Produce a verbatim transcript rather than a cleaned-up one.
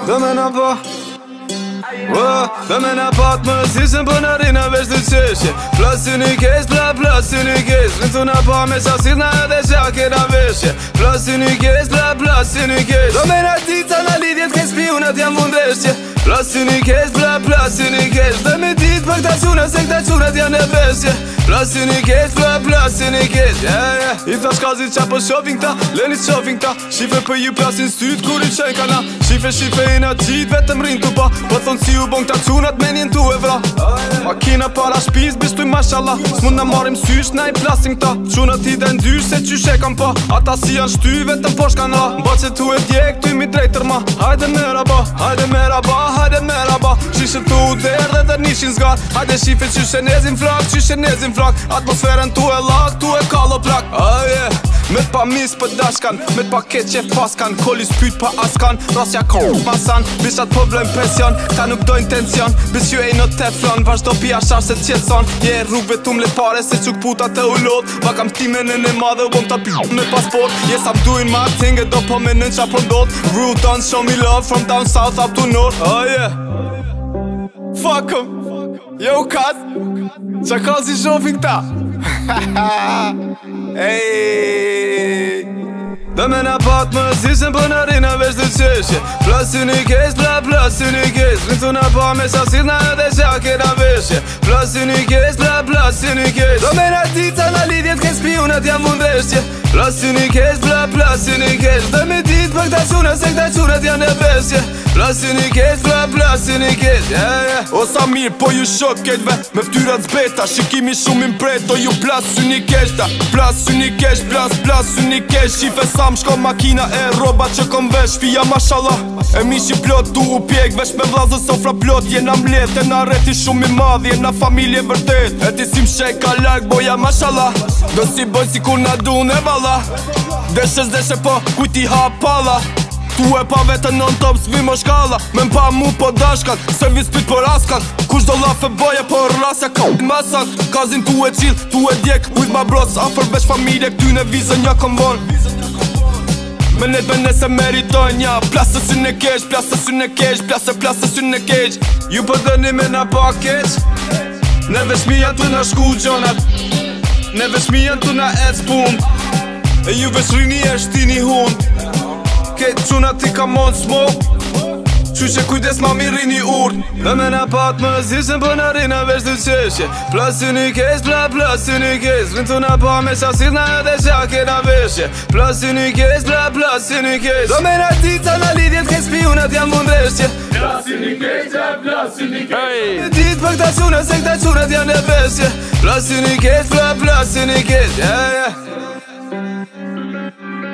Dhe me na po Dhe me na pat më zishën për në rina veç të qeshje Plasin i kesh, pla plasin i kesh Në të na pa me qasit na edhe qa kena veshje Plasin i kesh, pla plasin i kesh Dhe me na dica na lidjet kesh pionat jam mundeshje Plasin i kesh, pla plasin i kesh Dhe me dit për këta quna se këta qunat janë e beshje Plasin i kesh, pla plasin i kesh yeah, yeah. I thash kazit qa për shopping ta, leni shopping ta Shife për ju plasin styt kur i qen kana Shife shife i na qit vetëm rin të pa Po thonë si u bon këta qunat me njën tu e vra Makina para shpiz bishtuj mashallah S'mund na marim sysh na i plasin këta Qunat i den dysh se qyshe kam pa Ata si janë shty vetëm posh kan ra Mba që tu e djek tu i mi drejtër ma Hajde meraba, hajde meraba, hajde meraba Shishe tu u der dhe dhe nishin zgar Hajde shife qyshe nezin flak, qyshe nezin flak Atmosferen tu e lak, tu e kallo plak oh, yeah. Me t'pa mis për dashkan, me t'pa keq qef paskan Kolis pyt pa askan, rasja kohë masan Bishat po vlojnë pension, ta nuk dojnë tension Bis ju e në teflon, vazhdo pia shash se t'qetson Je yeah, rrugve t'um le pare se quk puta të ulot Va kam timen e në madhe u bom t'a pjut me pasport Yes I'm doing my thing e do po me nën qa po ndot Rule done, show me love from down south up to north oh yeah Fuck em, yo kat Qa ka si shopping ta Ej Dhe me na pat më zishën për në rina veç të qeshje Plasin i kesh, pla plasin i kesh Në të na pa me qasit na edhe qa kena veshje Plasin i kesh, pla plasin i kesh Dhe me na dica na lidjet kesh pionat jam mundeshje Plasin i kesh, pla plasin i kesh Dhe me dit për këta quna se këta qunat janë e beshje Plasin i kesh, pla plasin i kesh yeah, yeah. O sa mirë po ju shok ketve Me ftyrat zbeta Shikimi shumë impret O ju plasin i kesh ta Plasin i kesh, plas, plasin i kesh Shife sa më shko makina e roba që kom vesh Fija mashallah E mishi plot tu u pjek Vesh me vlazë sofra plot Jena mlet e na reti shumë i madh Jena familje vërtet E ti si më sheka larg Boja mashallah Do si boj si kur na du ne vala Deshe zdeshe po kujti ha pala Tu e pa vete non top s'vi mo shkalla Me mpa mu po dashkan Servis pit për askan Kush do lafe boje por rasja ka masan Kazin tu e qill, tu e djek With my bros afer vesh familje Këtyne vizën ja kom von Me net me nese meritojnë ja Plasë sy në keq, plasë sy në keq Plasë plasë sy në keq Ju po dëni me na pa keq Neve shmija tu na shku gjonat Neve shmija tu na ec pun E ju vesh rini e shtini hun Ketë qunat ti ka mon s'mo Qyshe kujdes ma mi rini urt Dhe me na pat më zishën për në rina veç të qeshje Plasin i kesh, pla plasin i kesh Në të na pa me qasit na edhe qa kena veshje Plasin i kesh, pla plasin i kesh Dhe me na dica na lidjet kesh pionat jam mundeshje Plasin i kesh, plasin i kesh Me dit për këta quna se këta qunat janë e beshje Plasin i kesh, pla plasin i kesh yeah, yeah.